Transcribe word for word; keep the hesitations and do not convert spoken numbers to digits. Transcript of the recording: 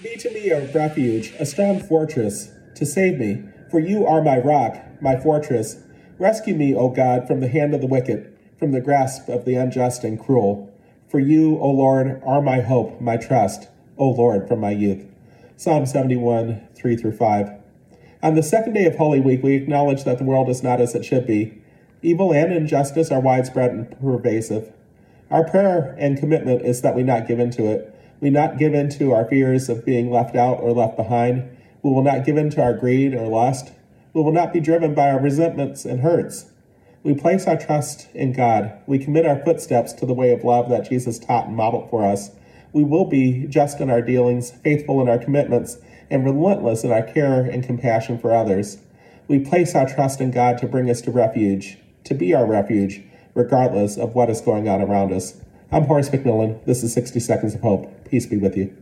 Be to me a refuge, a strong fortress, to save me, for you are my rock, my fortress. Rescue me, O God, from the hand of the wicked, from the grasp of the unjust and cruel. For you, O Lord, are my hope, my trust, O Lord, from my youth. Psalm seventy-one, three through five. On the second day of Holy Week, we acknowledge that the world is not as it should be. Evil and injustice are widespread and pervasive. Our prayer and commitment is that we not give in to it. We not give in to our fears of being left out or left behind. We will not give in to our greed or lust. We will not be driven by our resentments and hurts. We place our trust in God. We commit our footsteps to the way of love that Jesus taught and modeled for us. We will be just in our dealings, faithful in our commitments, and relentless in our care and compassion for others. We place our trust in God to bring us to refuge, to be our refuge, regardless of what is going on around us. I'm Horace McMillan. This is sixty Seconds of Hope. Peace be with you.